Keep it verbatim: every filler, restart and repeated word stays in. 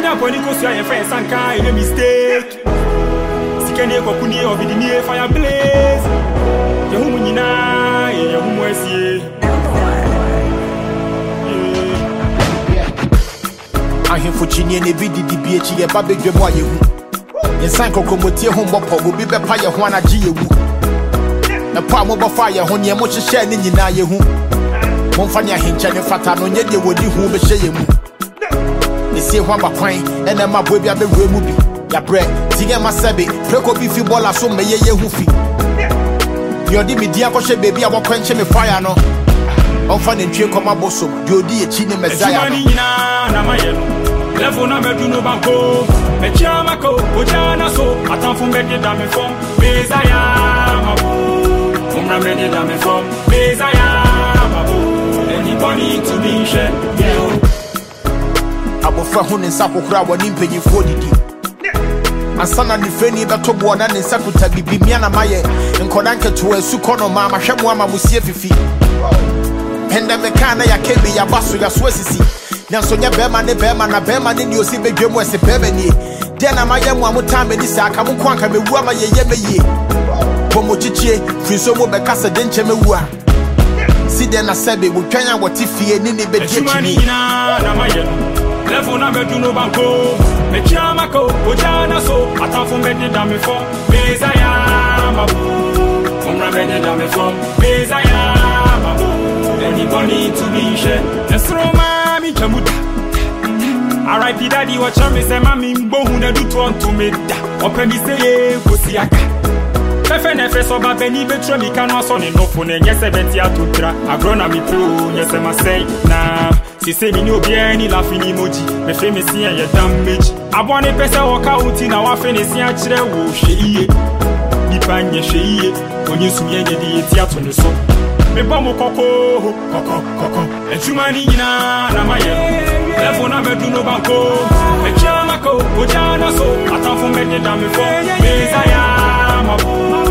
Enya Ponikosu your friend Sanka in a mistake. Sikene Kokuni of the near fire blaze. Yahumina, Yahumwesi. I hear for Chini and a video D B H, a baby Jamoy. In Sanko Comotia home will be the Paya Juana G. The palm of fire, honey, and much sharing in Yahu. Monfania Hincha and Fatano, yet you would do who be shame. They say one by quine, and then my baby at the room will be. Ya bread, Tia Masabi, Preco Biffy Bola, so may ye hoofy. You're the media, baby, I will quench me fire no. On finding Trio Comaboso, you'll be a Chini Messiah. Level number two no banco, Mechamako, Ojana so, Atam Betty Dame from Messiah, from Ramedi Dame from Messiah, anybody to be shed. I will find in Sapokra when in paying forty. And son and the friendly that took one and in Sakuta be Miana Maye, and Kodanka to a Sukono Mama Shamwama Musiefi. Pendamekana ya kebi ya basu ya swesisi. Nyansonya bema ne bema na bema ne ni osi bedwemu ese bema ni. Dena mayemu amutame ni saka mu kwanka mewu ama ye yeme ye. Pomo chichie friso mo bekasa denche mewu. Si dena sebe wo twanya wotifie ni ni bedie chini. Na mayemu. Level na bedu no banko. Mechamako ojana so atafun bedi dame fo. Messiah mabu. From Ramedi dame fo. Messiah mabu. Anybody to be shed. Let's throw mommy Jamuta. R I P daddy watch me say mammy bohuna do to to me da. Open me say Kosiaka. Fefe nefe so ba beni betro mi kan so ne no phone yes seventy atutra. Agrona mi pro yes ma say na. Si se mi ni obi ani la fini moji. Me fe me see ya damage. Abone pese waka uti na wa fe ne si a kire wo hwe nipa nye hwe onye sumye nye di eti ato ne so. Me bomo koko, koko, koko. Ejumani ina na maye. Level na bedu no banko. Me chamako, ojana so. Atamfu me de dame fo. Messiah mabu.